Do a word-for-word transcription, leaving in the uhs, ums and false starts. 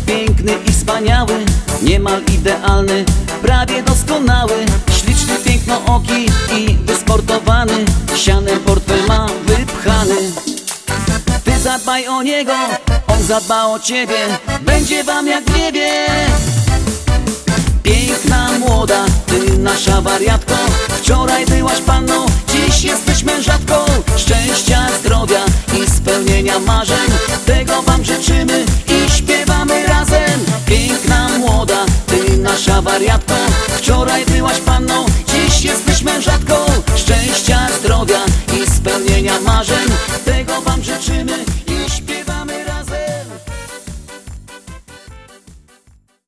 piękny i wspaniały, niemal idealny, prawie doskonały, śliczny, pięknooki i wysportowany, sianem portfel ma wypchany. Ty zadbaj o niego, on zadba o ciebie, będzie wam jak w niebie. Piękna, młoda, ty nasza wariatko, wczoraj byłaś panną, dziś jesteś mężatką. Szczęścia, zdrowia i spełnienia marzeń, tego wam życzymy